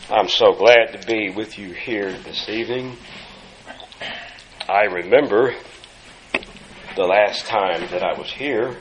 I'm so glad to be with you here this evening. I remember the last time that I was here,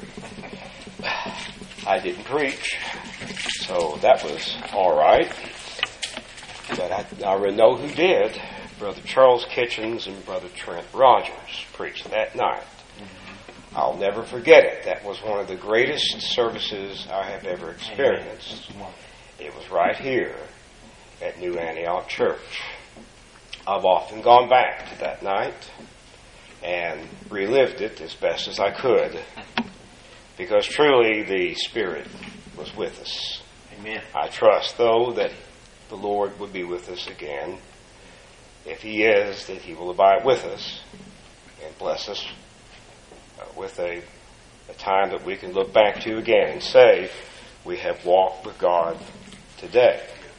I didn't preach, so that was all right. But I know who did. Brother Charles Kitchens and Brother Trent Rogers preached that night. I'll never forget it. That was one of the greatest services I have ever experienced. It was right here at New Antioch Church. I've often gone back to that night and relived it as best as I could, because truly the Spirit was with us. Amen. I trust, though, that the Lord will be with us again. If He is, that He will abide with us and bless us with a time that we can look back to again and say, we have walked with God today.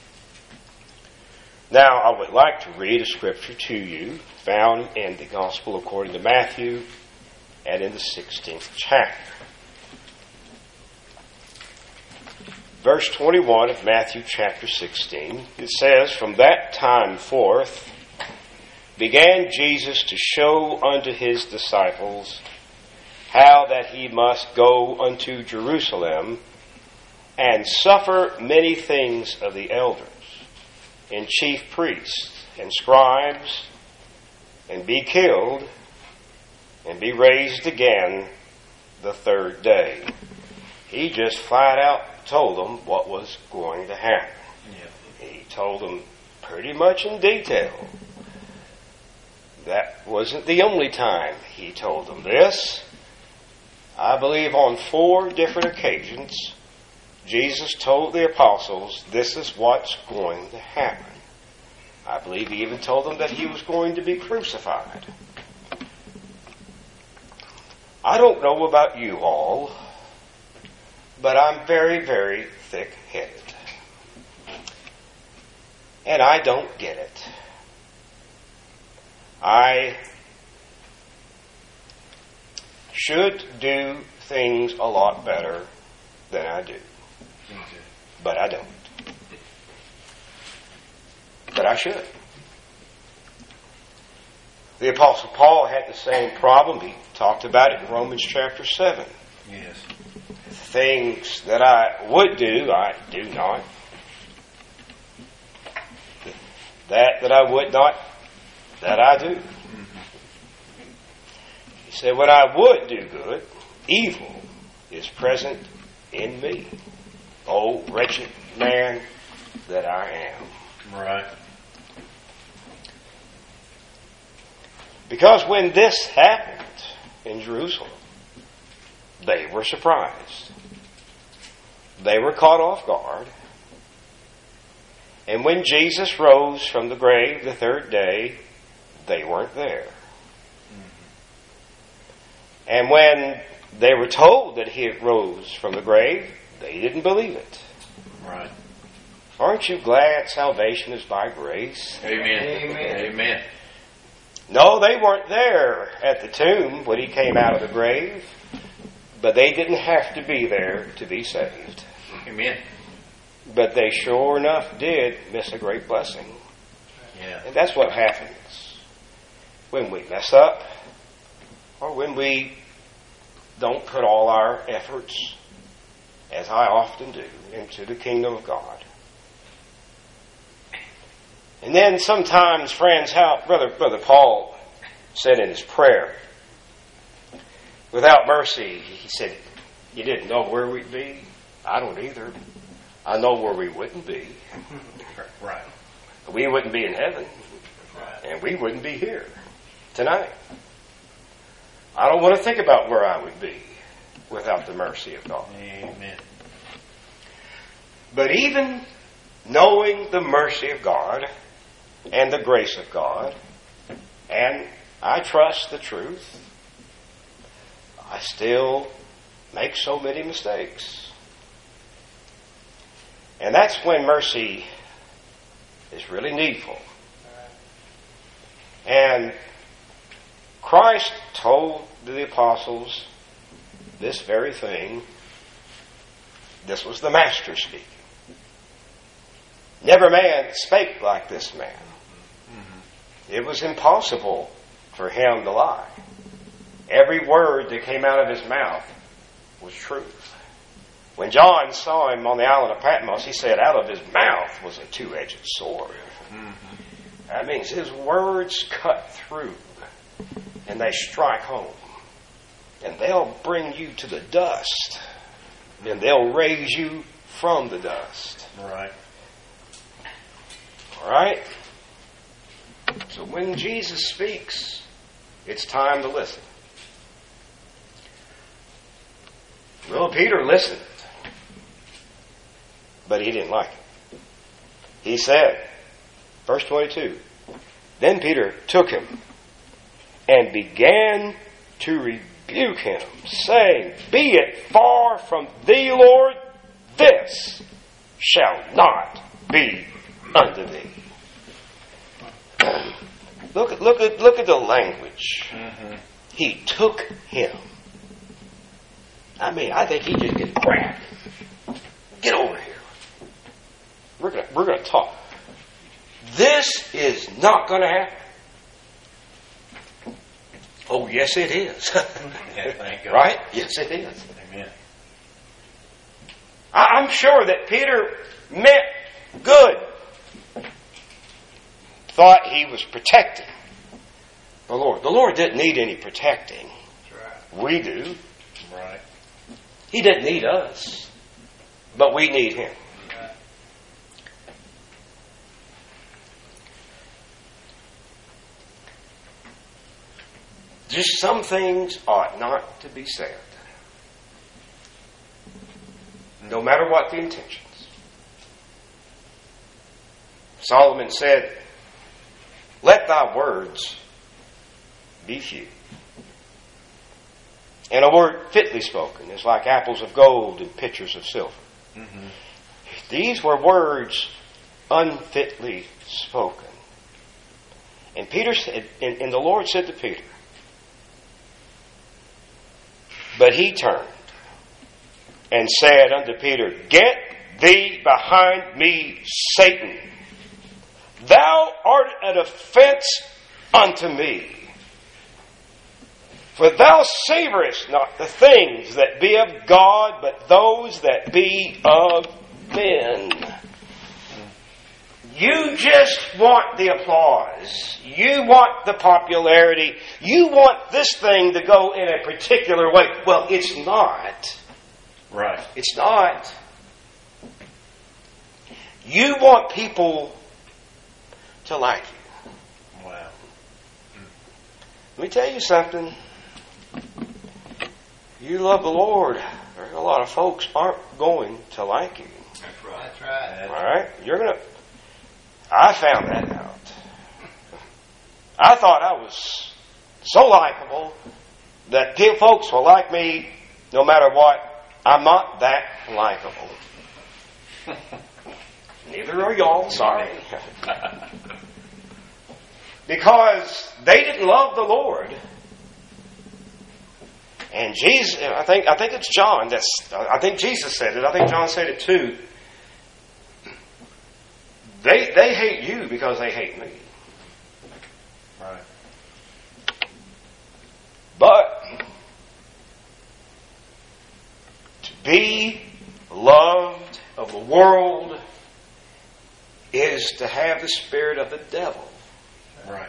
Now, I would like to read a scripture to you found in the Gospel according to Matthew and in the 16th chapter. Verse 21 of Matthew chapter 16, it says, "From that time forth began Jesus to show unto his disciples how that he must go unto Jerusalem and suffer many things of the elders and chief priests and scribes, and be killed, and be raised again the third day." He just flat out told them what was going to happen. Yeah. He told them pretty much in detail. That wasn't the only time he told them this. I believe on 4 different occasions, Jesus told the apostles, this is what's going to happen. I believe He even told them that He was going to be crucified. I don't know about you all, but I'm very, very thick-headed. And I don't get it. I should do things a lot better than I do. But I don't. But I should. The Apostle Paul had the same problem. He talked about it in Romans chapter 7. Yes. Things that I would do, I do not. That I would not, that I do. He said, when I would do good, evil is present in me. Oh, wretched man that I am. Right. Because when this happened in Jerusalem, they were surprised. They were caught off guard. And when Jesus rose from the grave the third day, they weren't there. And when they were told that He rose from the grave, they didn't believe it. Right. Aren't you glad salvation is by grace? Amen. Amen. Amen. No, they weren't there at the tomb when He came out of the grave, but they didn't have to be there to be saved. Amen. But they sure enough did miss a great blessing. Yeah. And that's what happens when we mess up, or when we don't put all our efforts, as I often do, into the kingdom of God. And then sometimes, friends, how Brother Paul said in his prayer, without mercy, he said, you didn't know where we'd be? I don't either. I know where we wouldn't be. Right. We wouldn't be in heaven. Right. And we wouldn't be here tonight. I don't want to think about where I would be without the mercy of God. Amen. But even knowing the mercy of God and the grace of God, and I trust the truth, I still make so many mistakes. And that's when mercy is really needful. And Christ told the apostles this very thing. This was the Master speaking. Never man spake like this man. It was impossible for him to lie. Every word that came out of his mouth was truth. When John saw him on the island of Patmos, he said, out of his mouth was a two-edged sword. That means his words cut through and they strike home. And they'll bring you to the dust. And they'll raise you from the dust. Right. All right? So when Jesus speaks, it's time to listen. Well, Peter listened. But he didn't like it. He said, verse 22, then Peter took him and began to rebuke him, saying, be it far from thee, Lord, this shall not be unto thee. Look at the language. He took him. I mean, I think he just gets grabbed. Get over here. We're gonna talk. This is not going to happen. Oh, yes, it is. Yeah, thank God. Right? Yes, it is. Amen. I'm sure that Peter meant good. Thought he was protecting the Lord. The Lord didn't need any protecting. That's right. We do. Right. He didn't need us. But we need him. Right. Just some things ought not to be said. No matter what the intentions. Solomon said, let thy words be few. And a word fitly spoken is like apples of gold and pitchers of silver. Mm-hmm. These were words unfitly spoken. And Peter said, and the Lord said to Peter, but he turned and said unto Peter, get thee behind me, Satan. Thou art an offense unto me. For thou savorest not the things that be of God, but those that be of men. You just want the applause. You want the popularity. You want this thing to go in a particular way. Well, it's not. Right. It's not. You want people to like you. Wow. Let me tell you something. You love the Lord. There's a lot of folks aren't going to like you. That's right. That's right. All right? You're going to... I found that out. I thought I was so likable that folks will like me no matter what. I'm not that likable. Neither are y'all, sorry. Because they didn't love the Lord. And Jesus, I think it's John. I think Jesus said it. I think John said it too. They hate you because they hate me. Right. But to be loved of the world is to have the spirit of the devil. Right.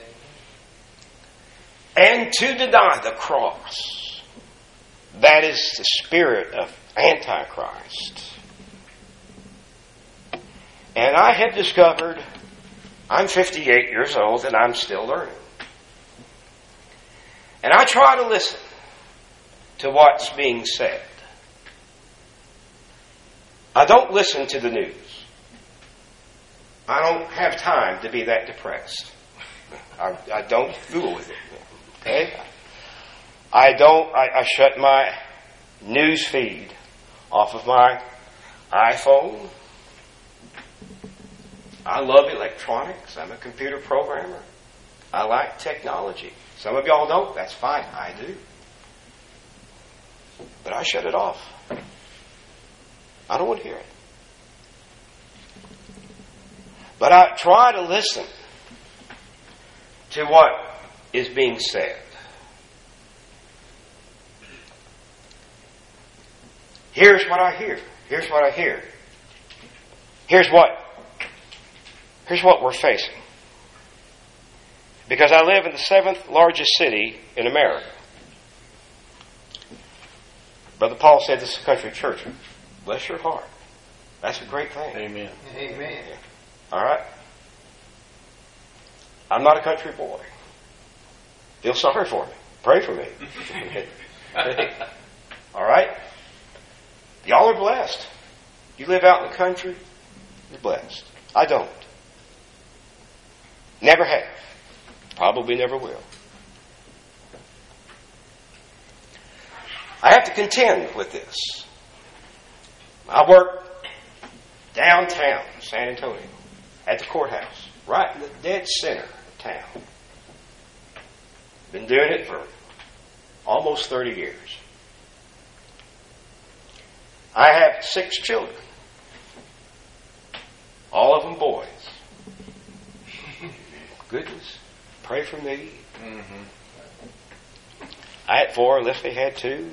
And to deny the cross. That is the spirit of Antichrist. And I have discovered, I'm 58 years old and I'm still learning. And I try to listen to what's being said. I don't listen to the news. I don't have time to be that depressed. I don't fool with it. Okay? I shut my news feed off of my iPhone. I love electronics. I'm a computer programmer. I like technology. Some of y'all don't. That's fine. I do. But I shut it off. I don't want to hear it. But I try to listen to what is being said. Here's what I hear. Here's what I hear. Here's what we're facing. Because I live in the 7th largest city in America. Brother Paul said this is a country church. Bless your heart. That's a great thing. Amen. Amen. All right? I'm not a country boy. Feel sorry for me. Pray for me. All right? Y'all are blessed. You live out in the country, you're blessed. I don't. Never have. Probably never will. I have to contend with this. I work downtown San Antonio at the courthouse, right in the dead center of town. Been doing it for almost 30 years. I have 6 children. All of them boys. Goodness. Pray for me. Mm-hmm. I had 4, Leslie had 2.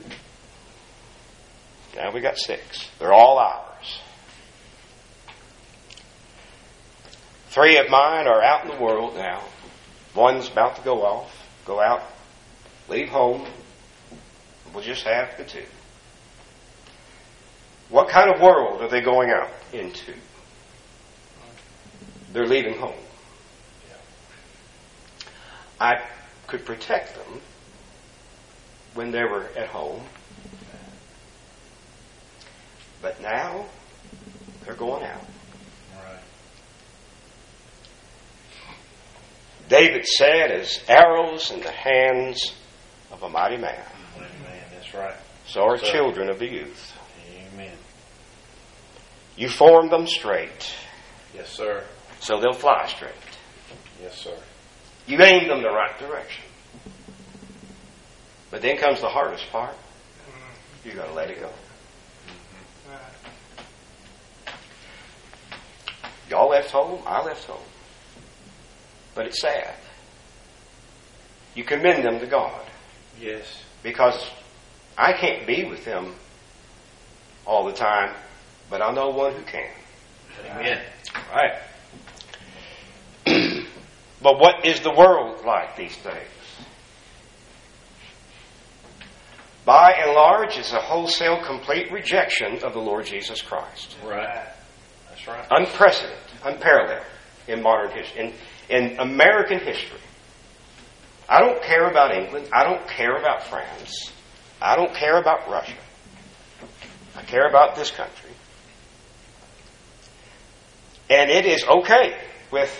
Now we got 6. They're all ours. 3 of mine are out in the world now. One's about to go out, leave home. We'll just have the 2. What kind of world are they going out into? They're leaving home. I could protect them when they were at home. But now, they're going out. Right. David said, as arrows in the hands of a mighty man, Amen. That's right. so are children of the youth. Amen. You form them straight, Yes, sir. so they'll fly straight. Yes, sir. You aim them the right direction. But then comes the hardest part. You got to let it go. Y'all left home, I left home. But it's sad. You commend them to God. Yes. Because I can't be with them all the time, but I know one who can. Amen. Right. But what is the world like these days? By and large, it's a wholesale, complete rejection of the Lord Jesus Christ. Right. That's right. Unprecedented, unparalleled in modern history, in American history. I don't care about England. I don't care about France. I don't care about Russia. I care about this country. And it is okay with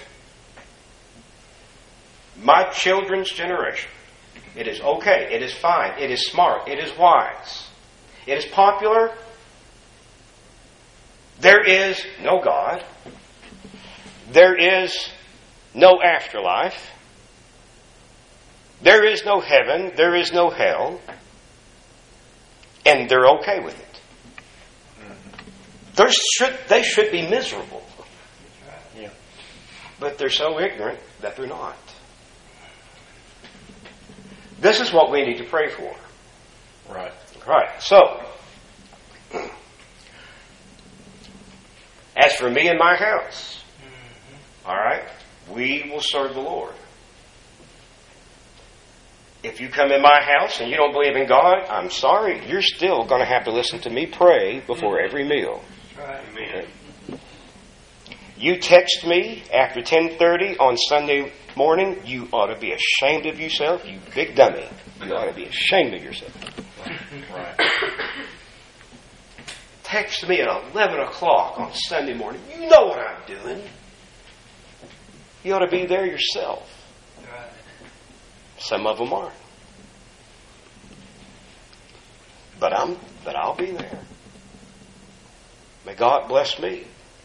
my children's generation. It is okay. It is fine. It is smart. It is wise. It is popular. There is no God. There is no afterlife. There is no heaven. There is no hell. And they're okay with it. They should be miserable. Yeah. But they're so ignorant that they're not. This is what we need to pray for. Right. Right. So, as for me and my house, all right, we will serve the Lord. If you come in my house and you don't believe in God, I'm sorry, you're still going to have to listen to me pray before every meal. Amen. You text me after 10:30 on Sunday morning, you ought to be ashamed of yourself, you big dummy. You ought to be ashamed of yourself. Right. Text me at 11 o'clock on Sunday morning. You know what I'm doing. You ought to be there yourself. Some of them aren't. But I'll be there. May God bless me.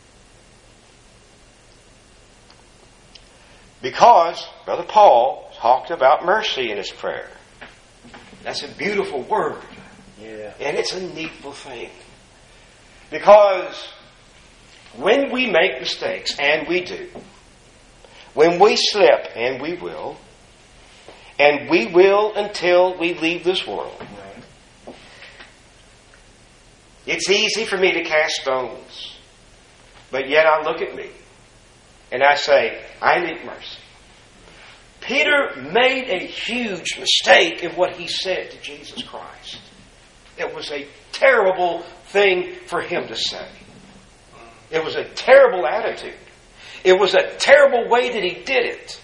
Because Brother Paul talked about mercy in his prayer. That's a beautiful word. Yeah. And it's a needful thing. Because when we make mistakes, and we do, when we slip, and we will until we leave this world, it's easy for me to cast stones. But yet I look at me and I say, I need mercy. Peter made a huge mistake in what he said to Jesus Christ. It was a terrible thing for him to say. It was a terrible attitude. It was a terrible way that he did it.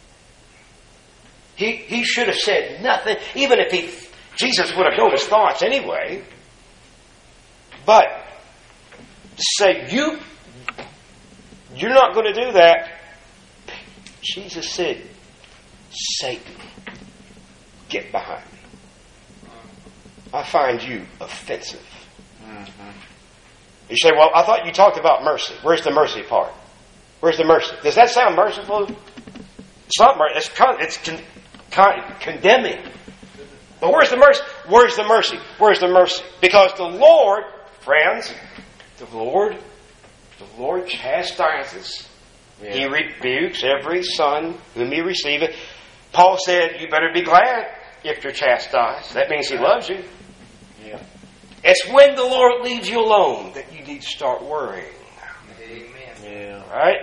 He should have said nothing, even if Jesus would have known his thoughts anyway. But to say, you're not going to do that. Jesus said, Satan, get behind me. I find you offensive. Mm-hmm. You say, well, I thought you talked about mercy. Where's the mercy part? Where's the mercy? Does that sound merciful? It's not mercy. It's condemning. But where's the mercy? Where's the mercy? Where's the mercy? Because the Lord, friends, the Lord chastises. Yeah. He rebukes every son whom he receiveth. Paul said, you better be glad if you're chastised. That means he loves you. Yeah. It's when the Lord leaves you alone that you need to start worrying. Amen. Yeah. Right?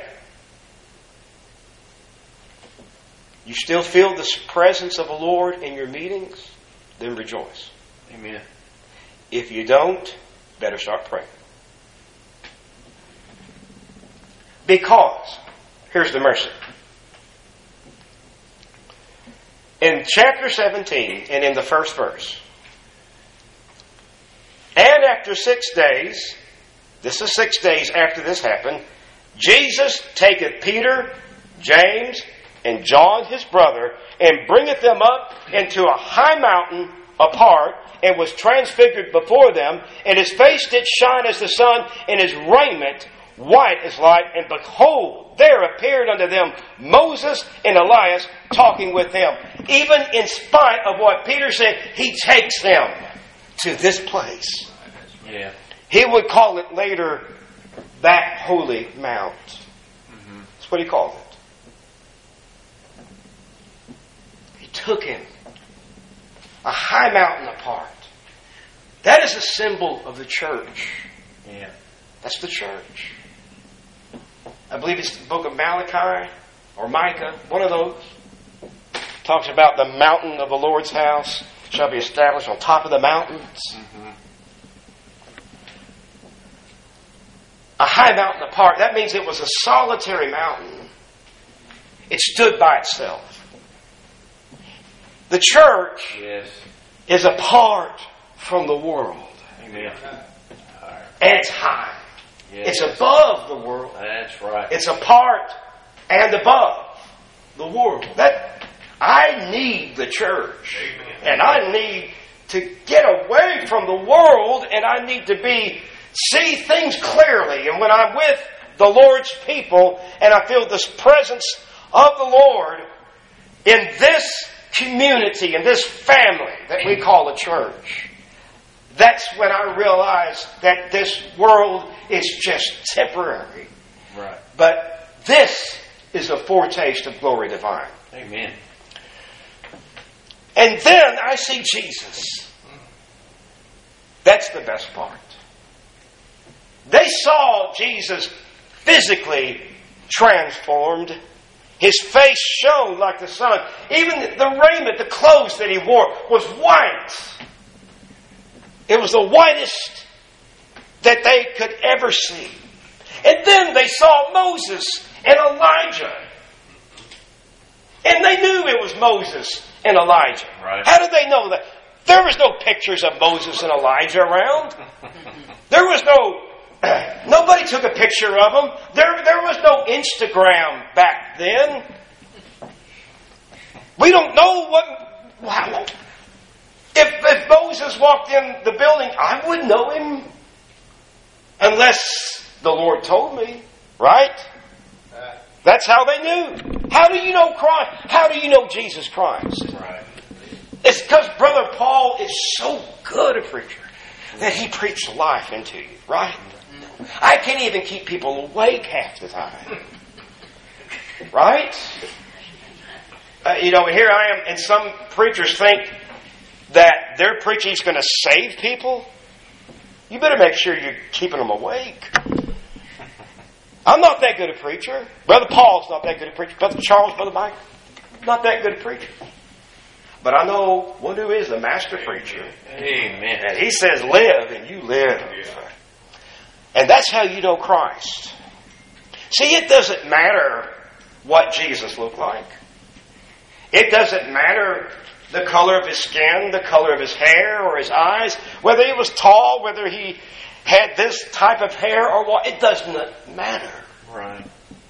You still feel the presence of the Lord in your meetings? Then rejoice. Amen. If you don't, better start praying. Because, here's the mercy. In chapter 17, and in the first verse, and after 6 days, this is 6 days after this happened, Jesus taketh Peter, James, and John his brother, and bringeth them up into a high mountain apart, and was transfigured before them, and his face did shine as the sun, and his raiment white as light, and behold, there appeared unto them Moses and Elias talking with them. Even in spite of what Peter said, he takes them to this place. Yeah. He would call it later that holy mount. Mm-hmm. That's what he called it. He took him a high mountain apart. That is a symbol of the church. Yeah. That's the church. I believe it's the book of Malachi or Micah, one of those. Talks about the mountain of the Lord's house shall be established on top of the mountains. Mm-hmm. A high mountain apart. That means it was a solitary mountain. It stood by itself. The church is apart from the world. Amen. And it's high. Yes. It's above the world. That's right. It's apart and above the world. I need the church. Amen. And I need to get away from the world, and I need to see things clearly. And when I'm with the Lord's people and I feel this presence of the Lord in this community, in this family that we call a church, that's when I realize that this world is just temporary. Right. But this is a foretaste of glory divine. Amen. And then I see Jesus. That's the best part. They saw Jesus physically transformed. His face shone like the sun. Even the raiment, the clothes that he wore was white. It was the whitest that they could ever see. And then they saw Moses and Elijah. And they knew it was Moses and Elijah. Right. How did they know that? There was no pictures of Moses and Elijah around. There was nobody took a picture of them. There was no Instagram back then. We don't know wow. If Moses walked in the building, I wouldn't know him unless the Lord told me, right? That's how they knew. How do you know Christ? How do you know Jesus Christ? Right. It's because Brother Paul is so good a preacher that he preached life into you, right? I can't even keep people awake half the time. Right? Here I am, and some preachers think that their preaching is going to save people. You better make sure you're keeping them awake. I'm not that good a preacher. Brother Paul's not that good a preacher. Brother Charles, Brother Mike, not that good a preacher. But I know one who is the master preacher. Amen. And he says, live, and you live. And that's how you know Christ. See, it doesn't matter what Jesus looked like. It doesn't matter the color of his skin, the color of his hair, or his eyes, whether he was tall, whether he had this type of hair or what. It doesn't matter. Right.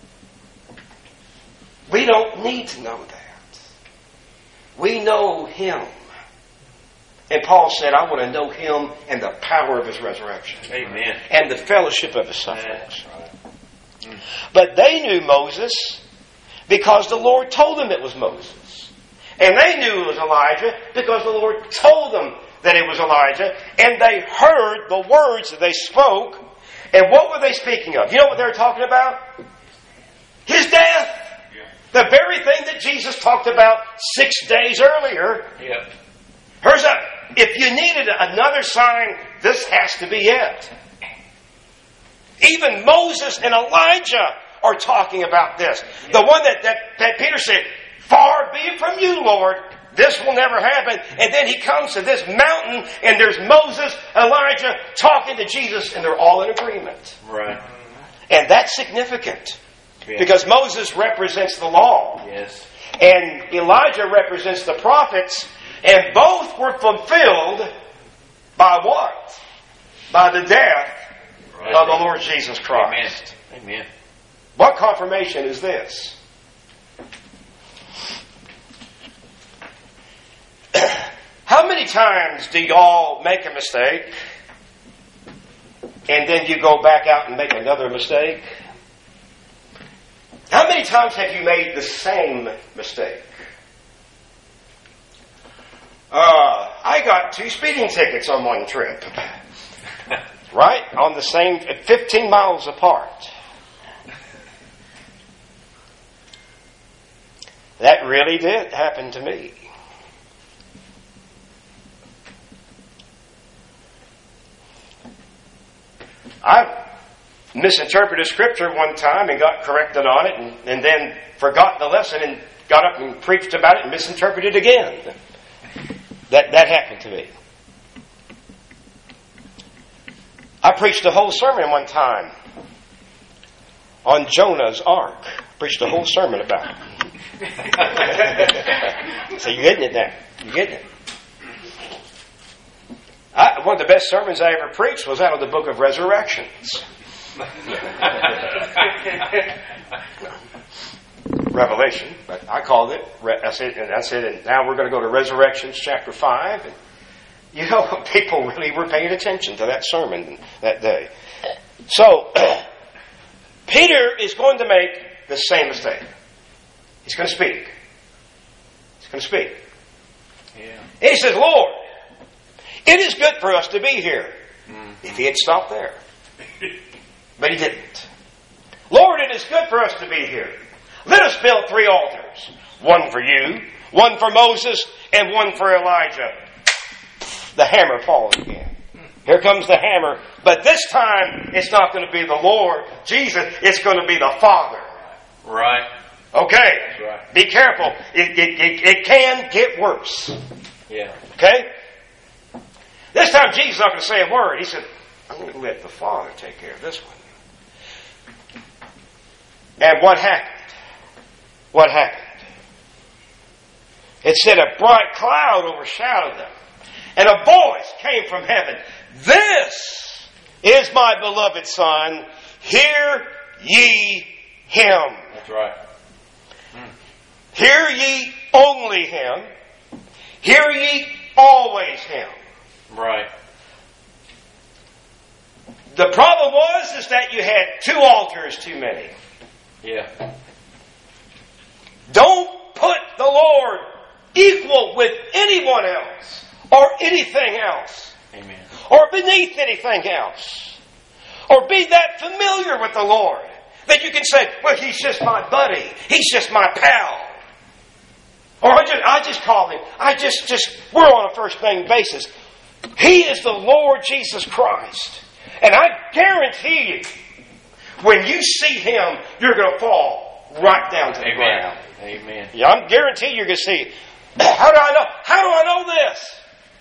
We don't need to know that. We know him. And Paul said, I want to know him and the power of his resurrection. Amen. And the fellowship of his sufferings. Right. But they knew Moses because the Lord told them it was Moses. And they knew it was Elijah because the Lord told them that it was Elijah. And they heard the words that they spoke. And what were they speaking of? You know what they were talking about? His death. The very thing that Jesus talked about 6 days earlier. Yep. Here's up. If you needed another sign, this has to be it. Even Moses and Elijah are talking about this. The one that Peter said, far be it from you, Lord. This will never happen. And then he comes to this mountain and there's Moses, Elijah talking to Jesus, and they're all in agreement. Right. And that's significant. Yeah. Because Moses represents the law. Yes. And Elijah represents the prophets. And both were fulfilled by what? By the death of the Lord Jesus Christ. Amen. Amen. What confirmation is this? How many times do y'all make a mistake and then you go back out and make another mistake? How many times have you made the same mistake? I got 2 speeding tickets on one trip. Right? On the same, 15 miles apart. That really did happen to me. I misinterpreted Scripture one time and got corrected on it and then forgot the lesson and got up and preached about it and misinterpreted it again. That happened to me. I preached a whole sermon one time on Jonah's ark. Preached a whole sermon about it. So you're getting it now. You're getting it. One of the best sermons I ever preached was out of the book of Resurrections. Revelation, but I called it. I said, and now we're going to go to Resurrections chapter 5. And, people really were paying attention to that sermon that day. So, Peter is going to make the same mistake. He's going to speak. He's going to speak. Yeah. And he says, Lord, it is good for us to be here. If he had stopped there. But he didn't. Lord, it is good for us to be here. Let us build 3 altars. One for you, one for Moses, and one for Elijah. The hammer falls again. Here comes the hammer. But this time, it's not going to be the Lord, Jesus. It's going to be the Father. Right. Okay. Right. Be careful. It can get worse. Yeah. Okay? This time, Jesus is not going to say a word. He said, I'm going to let the Father take care of this one. And what happened? What happened? It said a bright cloud overshadowed them. And a voice came from heaven. This is my beloved Son. Hear ye him. That's right. Hear ye only him. Hear ye always him. Right. The problem is that you had 2 altars too many. Yeah. Don't put the Lord equal with anyone else or anything else. Amen. Or beneath anything else. Or be that familiar with the Lord that you can say, well, He's just my buddy. He's just my pal. Or I just call Him. We're on a first name basis. He is the Lord Jesus Christ. And I guarantee you, when you see Him, you're going to fall right down to the ground. Amen. Yeah, I'm guaranteed you're going to see it. How do I know? How do I know this?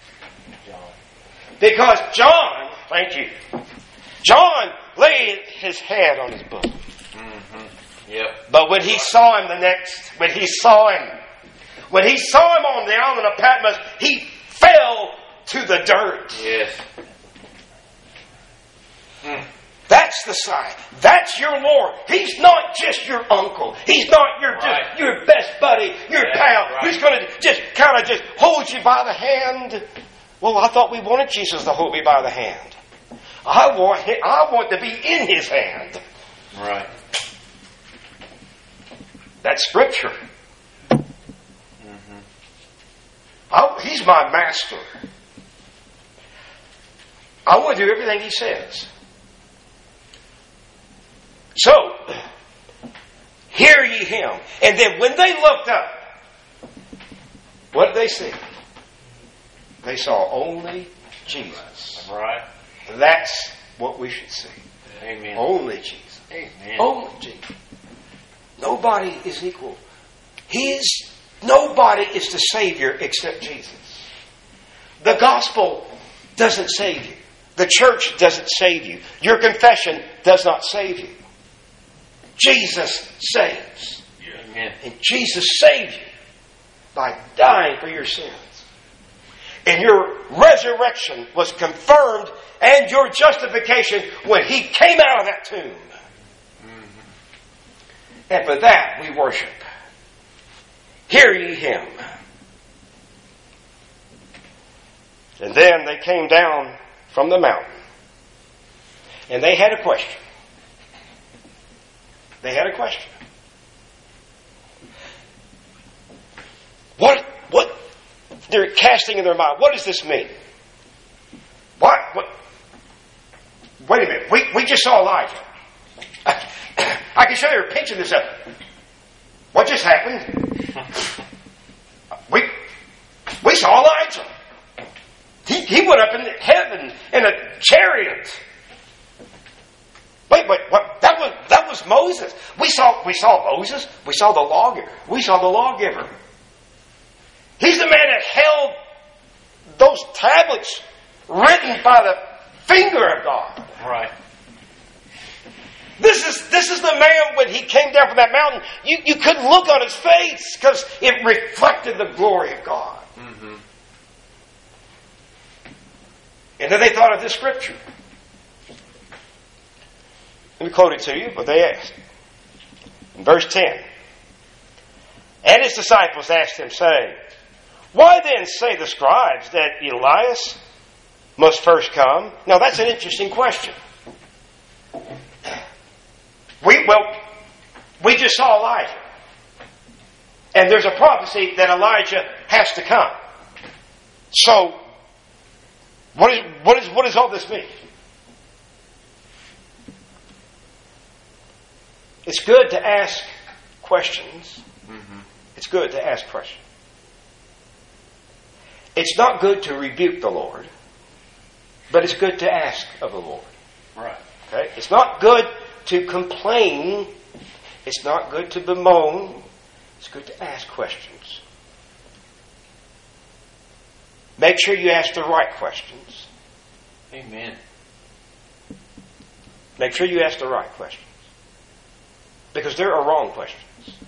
Because John, thank you, John laid his head on his bosom. Mm-hmm. Yep. But when he saw him when he saw him on the island of Patmos, he fell to the dirt. Yes. That's the sign. That's your Lord. He's not just your uncle. He's not your best buddy, your pal, who's going to just hold you by the hand. Well, I thought we wanted Jesus to hold me by the hand. I want to be in His hand. Right. That's Scripture. He's my master. I want to do everything He says. So, hear ye Him. And then when they looked up, what did they see? They saw only Jesus. Right. That's what we should see. Amen. Only Jesus. Amen. Only Jesus. Nobody is equal. Nobody is the Savior except Jesus. The gospel doesn't save you. The church doesn't save you. Your confession does not save you. Jesus saves. Amen. And Jesus saved you by dying for your sins. And your resurrection was confirmed and your justification when He came out of that tomb. And for that we worship. Hear ye Him. And then they came down from the mountain. And they had a question. They had a question. What they're casting in their mind. What does this mean? What? Wait a minute. We just saw Elijah. I can show you a picture of this. What just happened? We saw Elijah. He went up in heaven in a chariot. Wait, what? That was Moses. We saw Moses. We saw the lawgiver. We saw the lawgiver. He's the man that held those tablets written by the finger of God. Right. This is the man when he came down from that mountain. You couldn't look on his face because it reflected the glory of God. Mm-hmm. And then they thought of this scripture. Let me quote it to you, but they asked. In verse 10. And his disciples asked him, saying, why then say the scribes that Elias must first come? Now that's an interesting question. We just saw Elijah. And there's a prophecy that Elijah has to come. So, what does all this mean? It's good to ask questions. Mm-hmm. It's good to ask questions. It's not good to rebuke the Lord, but it's good to ask of the Lord. Right. Okay? It's not good to complain. It's not good to bemoan. It's good to ask questions. Make sure you ask the right questions. Amen. Make sure you ask the right questions. Because there are wrong questions.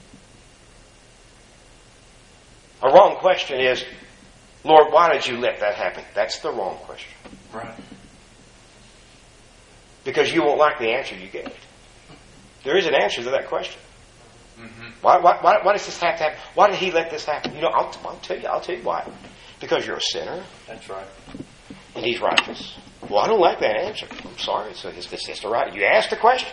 A wrong question is, Lord, why did you let that happen? That's the wrong question. Right. Because you won't like the answer you gave. There is an answer to that question. Mm-hmm. Why does this have to happen? Why did He let this happen? I'll tell you why. Because you're a sinner. That's right. And He's righteous. Well, I don't like that answer. I'm sorry. So it's the right. You ask the question.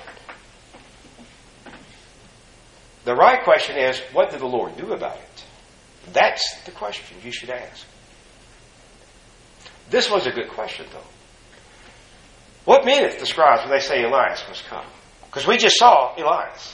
The right question is, what did the Lord do about it? That's the question you should ask. This was a good question, though. What meaneth the scribes when they say Elias must come? Because we just saw Elias.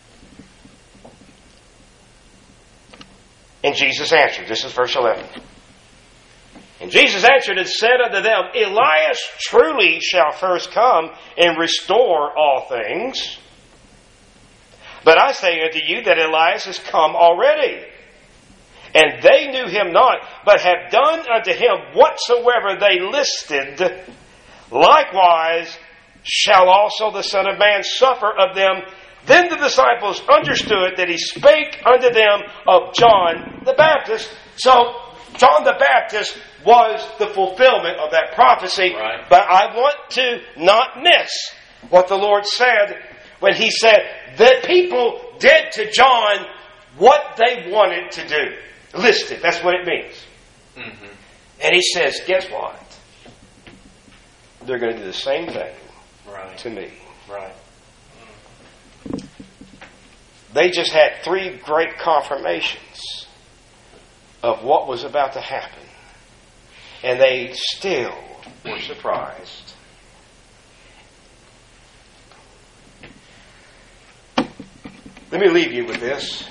And Jesus answered. This is verse 11. And Jesus answered and said unto them, Elias truly shall first come and restore all things. But I say unto you that Elias is come already. And they knew him not, but have done unto him whatsoever they listed. Likewise shall also the Son of Man suffer of them. Then the disciples understood that he spake unto them of John the Baptist. So John the Baptist was the fulfillment of that prophecy. Right. But I want to not miss what the Lord said when he said that people did to John what they wanted to do. Listed. That's what it means. Mm-hmm. And he says, guess what? They're going to do the same thing Right. to me. Right. They just had 3 great confirmations of what was about to happen. And they still were surprised. Let me leave you with this.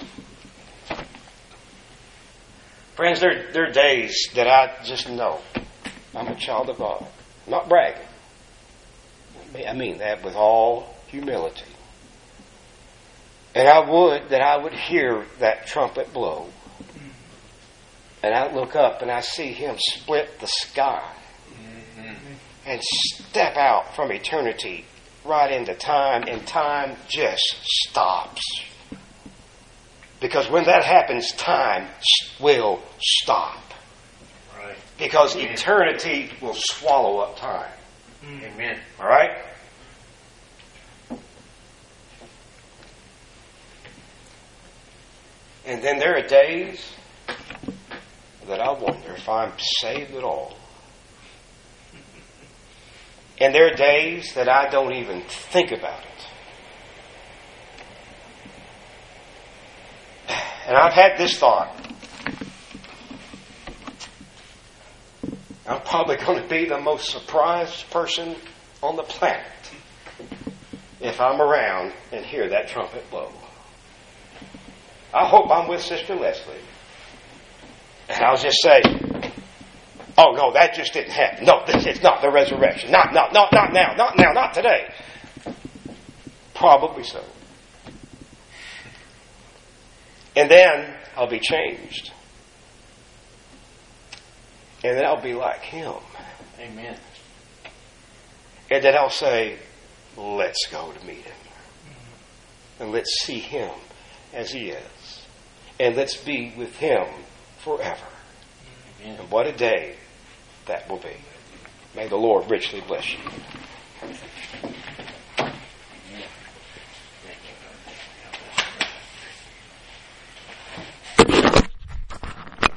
Friends, there are days that I just know I'm a child of God. I'm not bragging. I mean that with all humility. And I would hear that trumpet blow. And I look up and I see him split the sky and step out from eternity right into time, and time just stops. Because when that happens, time will stop. Right. Because eternity will swallow up time. Amen. All right? And then there are days that I wonder if I'm saved at all. And there are days that I don't even think about it. And I've had this thought. I'm probably going to be the most surprised person on the planet if I'm around and hear that trumpet blow. I hope I'm with Sister Leslie. And I'll just say, oh no, that just didn't happen. No, this is not the resurrection. Not now, not today. Probably so. And then I'll be changed. And then I'll be like him. Amen. And then I'll say, let's go to meet him. And let's see him as he is. And let's be with him forever. Amen. And what a day that will be. May the Lord richly bless you.